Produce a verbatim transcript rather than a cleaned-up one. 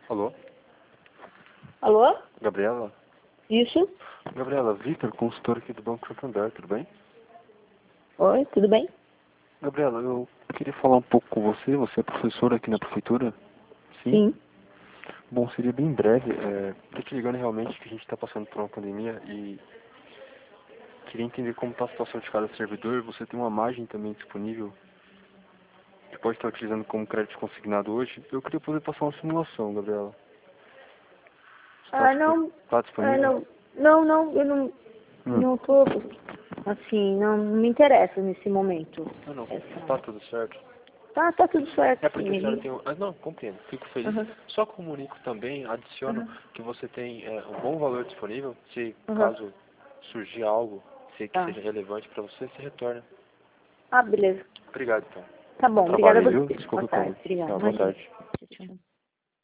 Alô? Alô? Gabriela? Isso? Gabriela, Victor, consultor aqui do Banco Santander, tudo bem? Oi, tudo bem? Gabriela, eu queria falar um pouco com você, você é professora aqui na prefeitura? Sim? Sim. Bom, seria bem breve, é, tô te ligando realmente que a gente está passando por uma pandemia e queria entender como está a situação de cada servidor. Você tem uma margem também disponível que pode estar utilizando como crédito consignado hoje. Eu queria poder passar uma simulação, Gabriela. Está Ah, dispo... não. tá Ah, disponível? não. Não, não, eu não, Hum. não tô, assim, não me interessa nesse momento. Ah, não, Essa... tá tudo certo. Tá, tá tudo certo, É sim. porque a senhora Ele... tem um... Ah, não, compreendo, fico feliz. Uhum, Só comunico também, adiciono uhum, que você tem é, um bom valor disponível. Se uhum. caso surgir algo se, que Tá. seja relevante para você, você retorna. Ah, beleza. Obrigado, então. Tá Bom bom, obrigada trabalho a aí, viu? você. Boa Desculpa o tarde, convite. obrigada. Tá, boa Imagina. tarde. Tchau, tchau.